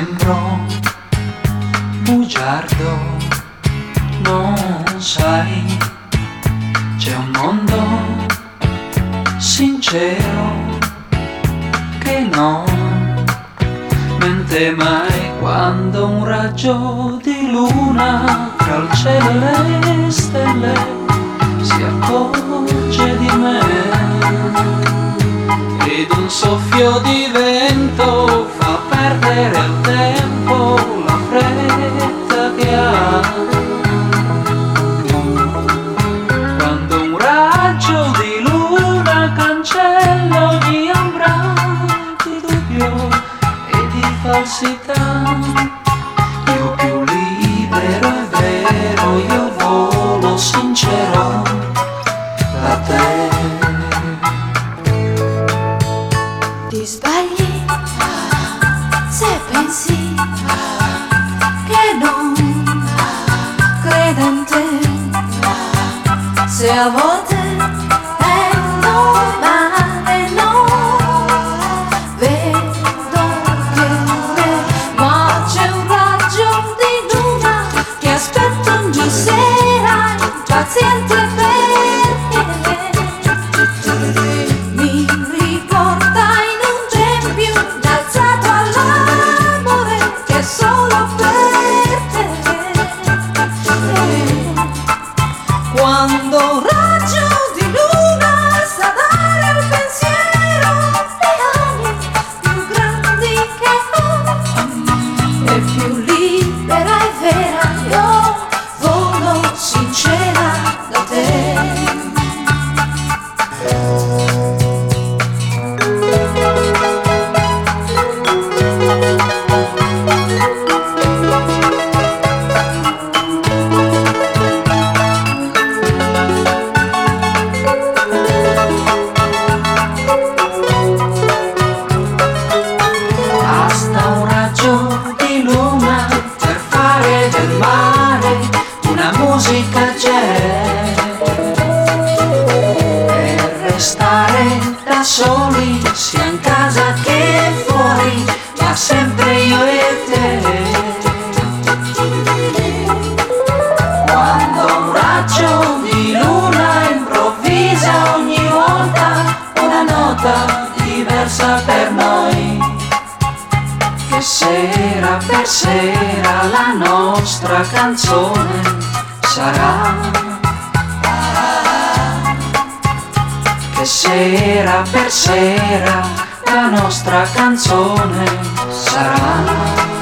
sembro bugiardo, non sai, c'è un mondo sincero che non mente mai quando un raggio di luna tra il cielo e le stelle si accorge di me ed un soffio di vento fa perdere il tempo, la fretta che ha. Quando un raggio di luna cancella ogni ombra di dubbio e di falsità, io più libero è vero, io volo sincero da te. Ti sbagli se pensi che non credo in te, se a volte è normale, no, vedo che me, ma c'è un raggio di luna che aspetta ogni sera impaziente perché mi riporta in un tempio innalzato all'amore che è solo per te. Quando un raggio di luna sa dare al pensiero le ali più grandi che ho, e più libera e vera io volo sincera da te. Basta un raggio di luna per fare del mare una musica jazz, per restare da soli sia in casa che fuori, ma sempre io e te. Quando un raggio di luna improvvisa ogni volta una nota diversa per noi, che sera per sera la nostra canzone sarà, che sera per sera la nostra canzone sarà.